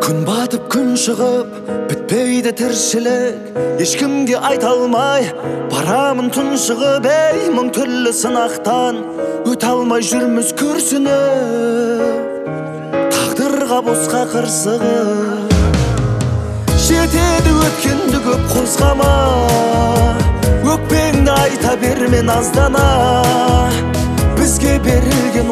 Күн батып күн шығып бітпейді тіршілік, ешкімге айта алмай барамын тұншығып. Ей, мың түрлі сынақтан өте алмай жүрміз күрсініп, тағдырға босқа қырсығып. Жетеді өткенді көп қозғама, өкпеңді айта берме наздана. Бізге берілген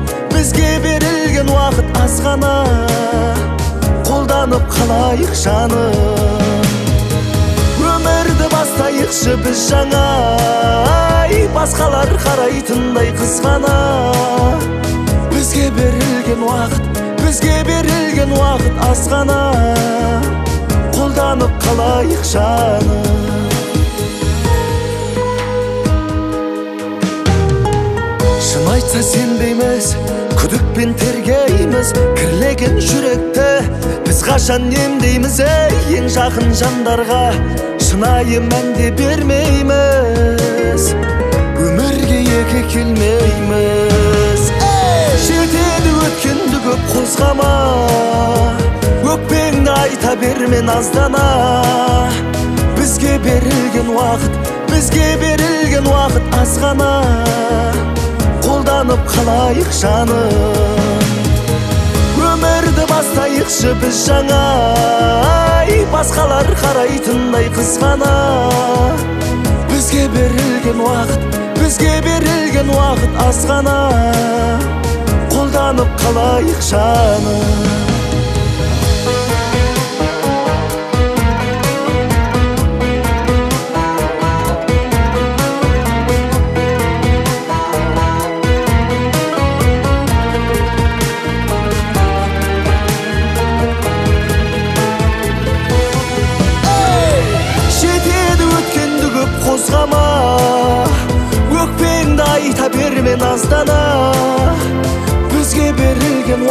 уақыт аз ғана, қолданып қалайық жаным. Өмірді бастайықшы біз жаңа, басқалар қарайтындай қызғана. Бізге берілген уақыт аз ғана, қолданып қалайық жаным. Шын айтса сенбейміз, күдікпен тергейміз, кірлеген жүректі біз қашан емдейміз. Ең жақын жандарға шынайы мәнде бермейміз, өмірге екі келмейміз. Жетеді өткенді көп қозғама, өкпеңді айта берме наздана. Бізге берілген уақыт аз ғана, қолданып қалайық жаным. Өмірді бастайықшы біз жаңа, басқалар қарайтындай қызғана. Бізге берілген уақыт аз ғана, қолданып қалайық жаным. Қозғама, өкпеңді айта берме наздана. Бізге берілген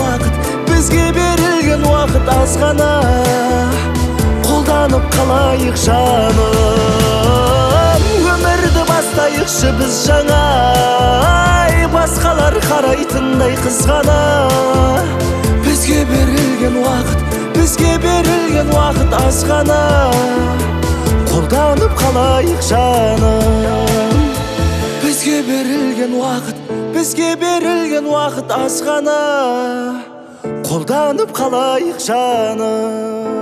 уақыт аз ғана, қолданып қалайық жаным. Өмірді бастайықшы біз жаңа, басқалар қарайтындай қызғана. Бізге берілген уақыт аз ғана, қолданып қалайық жаным. Бізге берілген уақыт аз ғана, қолданып қалайық жаным.